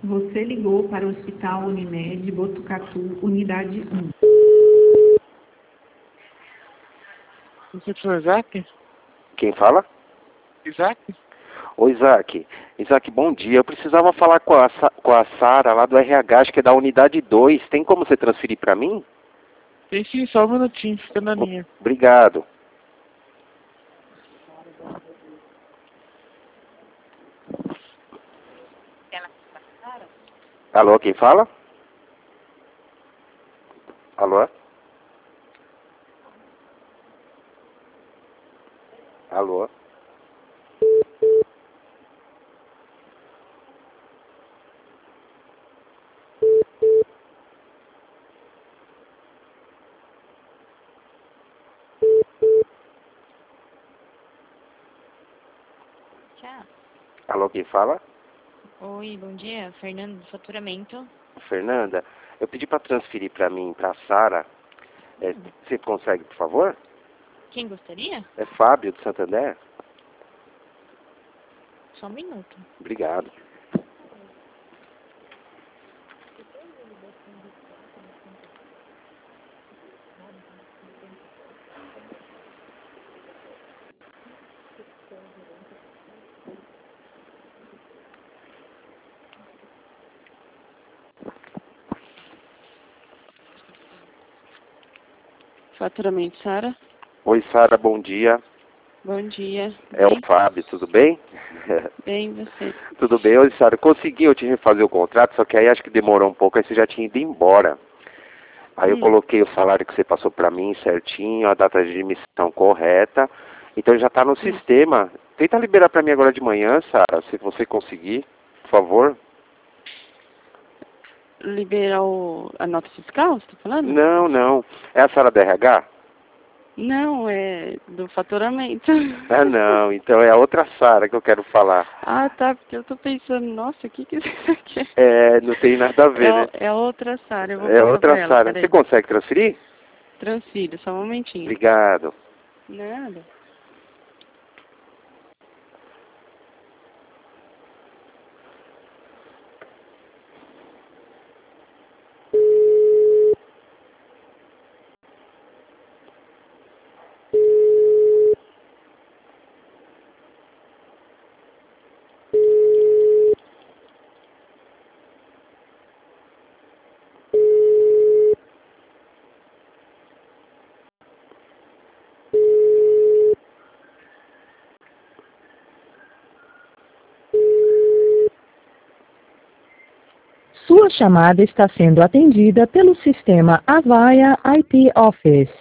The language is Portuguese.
Você ligou para o Hospital Unimed Botucatu, Unidade 1. Você é Isaac? Quem fala? Isaac? Ô, Isaac. Isaac, bom dia. Eu precisava falar com a Sara lá do RH, acho que é da Unidade 2. Tem como você transferir para mim? Tem sim, só um minutinho, fica na linha. Obrigado. Alô, quem fala? Alô? Alô? Tchau. Alô, quem fala? Oi, bom dia. Fernando do Faturamento. Fernanda, eu pedi para transferir para mim, para a Sara. Você consegue, por favor? Quem gostaria? É Fábio, do Santander. Só um minuto. Obrigado. Faturamento, Sara. Oi, Sara, bom dia. Bom dia. É o Fábio, tudo bem? Bem, você? Tudo bem. Oi, Sara, consegui eu te refazer o contrato, só que aí acho que demorou um pouco, aí você já tinha ido embora. Aí eu coloquei o salário que você passou para mim certinho, a data de admissão correta, então já está no sistema. Tenta liberar para mim agora de manhã, Sara, se você conseguir, por favor. Liberar a nota fiscal, você tá falando? Não, não. É a Sara da RH? Não, é do faturamento. Ah, não. Então é a outra Sara que eu quero falar. Ah, tá, porque eu tô pensando, nossa, o que isso aqui é? É, não tem nada a ver, né? É outra Sara, eu vou É passar outra pra ela, Sara. peraí. Você consegue transferir? Transfiro, só um momentinho. Obrigado. Nada. Sua chamada está sendo atendida pelo sistema Avaya IP Office.